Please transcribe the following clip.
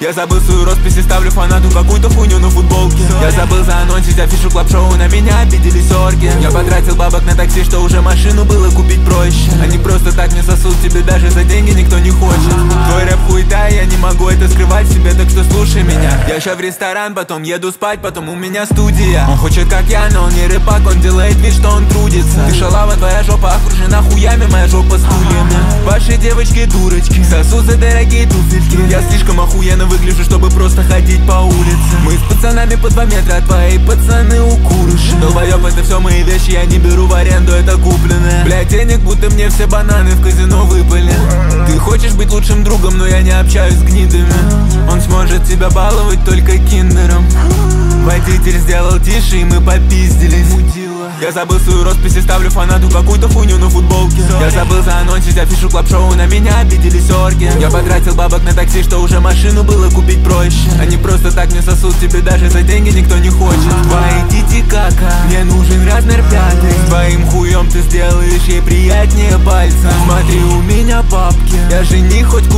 Я забыл свою роспись и ставлю фанату какую-то хуйню на футболке. Я забыл заанонсить афишу клаб-шоу, на меня обиделись орги. Я потратил бабок на такси, что уже машину было купить проще. Они просто так не сосут, тебе даже за деньги никто не хочет. Твой рэп хуета, я не могу это скрывать в себе, так что слушай меня. Я ща в ресторан, потом еду спать, потом у меня студия. Он хочет как я, но он не рыбак, он делает вид, что он трудится. Ты шалава, твоя жопа окружена хуями, моя жопа стульями. Ваши девочки дурочки, сосут за дорогие туфельки. Я слишком охуенно выгляжу, чтобы просто ходить по улице. Мы с пацанами по 2 метра, твои пацаны укурыши. Долбоёб, это все мои вещи, я не беру в аренду, это купленное. Бля, денег будто мне все бананы в казино выпали. Ты хочешь быть лучшим другом, но я не общаюсь с гнидами. Он сможет тебя баловать только киндером. Водитель сделал тише, и мы попиздились. Я забыл свою роспись и ставлю фанату какую-то хуйню на футболке. Я забыл заанонсить афишу клаб-шоу, на меня обиделись орги. Я потратил бабок на такси, что уже машину было купить проще. Они просто так не сосут, тебе даже за деньги никто не хочет. Твои тити-кака, мне нужен размер 5. Твоим хуем ты сделаешь ей приятнее пальца. Смотри, у меня бабки, я жених хоть